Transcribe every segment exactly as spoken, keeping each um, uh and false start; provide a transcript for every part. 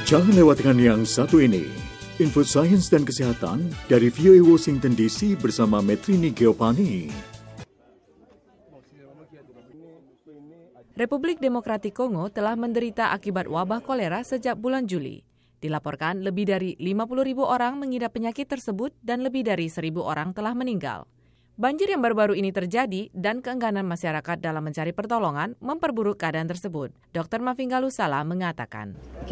Jangan lewatkan yang satu ini. Info sains dan kesehatan dari V O A Washington D C bersama Metrini Geopani. Republik Demokratik Kongo telah menderita akibat wabah kolera sejak bulan Juli. Dilaporkan lebih dari lima puluh ribu orang mengidap penyakit tersebut dan lebih dari seribu orang telah meninggal. Banjir yang baru-baru ini terjadi dan keengganan masyarakat dalam mencari pertolongan memperburuk keadaan tersebut. Dokter Mavingalu Salah mengatakan.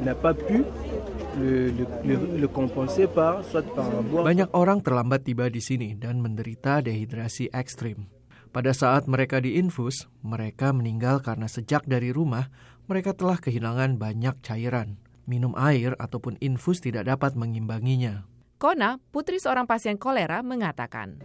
Banyak orang terlambat tiba di sini dan menderita dehidrasi ekstrim. Pada saat mereka diinfus, mereka meninggal karena sejak dari rumah, mereka telah kehilangan banyak cairan. Minum air ataupun infus tidak dapat mengimbanginya. Kona, putri seorang pasien kolera, mengatakan.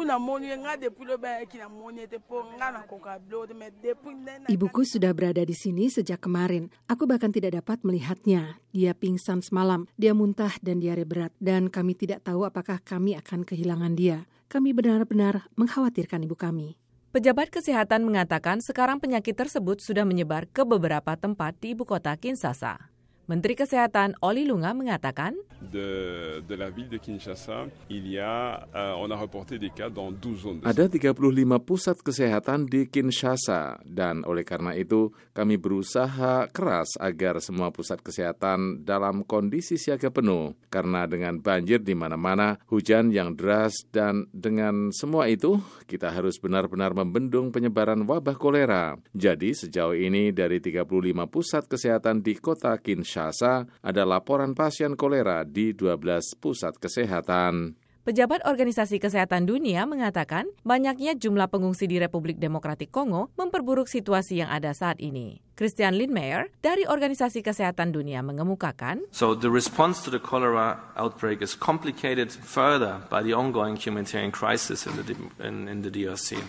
Ibuku sudah berada di sini sejak kemarin. Aku bahkan tidak dapat melihatnya. Dia pingsan semalam, dia muntah dan diare berat. Dan kami tidak tahu apakah kami akan kehilangan dia. Kami benar-benar mengkhawatirkan ibu kami. Pejabat kesehatan mengatakan sekarang penyakit tersebut sudah menyebar ke beberapa tempat di ibu kota Kinshasa. Menteri Kesehatan Oli Lunga mengatakan, de, de la ville de Kinshasa, il y a, uh, on a reporté des cas dans douze zones. Ada tiga puluh lima pusat kesehatan di Kinshasa dan oleh karena itu kami berusaha keras agar semua pusat kesehatan dalam kondisi siaga penuh karena dengan banjir di mana-mana, hujan yang deras dan dengan semua itu kita harus benar-benar membendung penyebaran wabah kolera. Jadi sejauh ini dari tiga puluh lima pusat kesehatan di kota Kinshasa ada laporan pasien kolera di dua belas pusat kesehatan. Pejabat Organisasi Kesehatan Dunia mengatakan banyaknya jumlah pengungsi di Republik Demokratik Kongo memperburuk situasi yang ada saat ini. Christian Lindmeier dari Organisasi Kesehatan Dunia mengemukakan, So the response to the cholera outbreak is complicated further by the ongoing humanitarian crisis in the, in, in the D R C.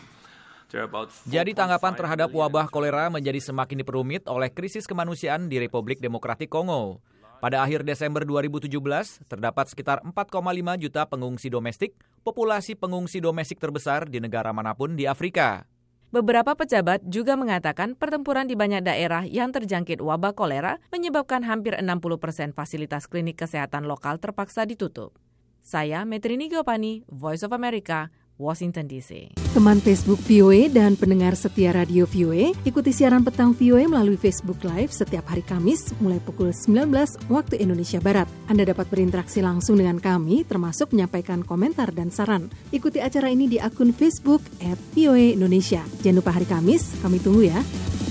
Jadi tanggapan terhadap wabah kolera menjadi semakin diperumit oleh krisis kemanusiaan di Republik Demokratik Kongo. Pada akhir Desember dua ribu tujuh belas, terdapat sekitar empat koma lima juta pengungsi domestik, populasi pengungsi domestik terbesar di negara manapun di Afrika. Beberapa pejabat juga mengatakan pertempuran di banyak daerah yang terjangkit wabah kolera menyebabkan hampir enam puluh persen fasilitas klinik kesehatan lokal terpaksa ditutup. Saya Metrini Geopani, Voice of America, Washington D C. Teman Facebook V O A dan pendengar setia radio V O A, ikuti siaran petang V O A melalui Facebook Live setiap hari Kamis mulai pukul sembilan belas waktu Indonesia Barat. Anda dapat berinteraksi langsung dengan kami, termasuk menyampaikan komentar dan saran. Ikuti acara ini di akun Facebook at V O A Indonesia. Jangan lupa hari Kamis, kami tunggu ya.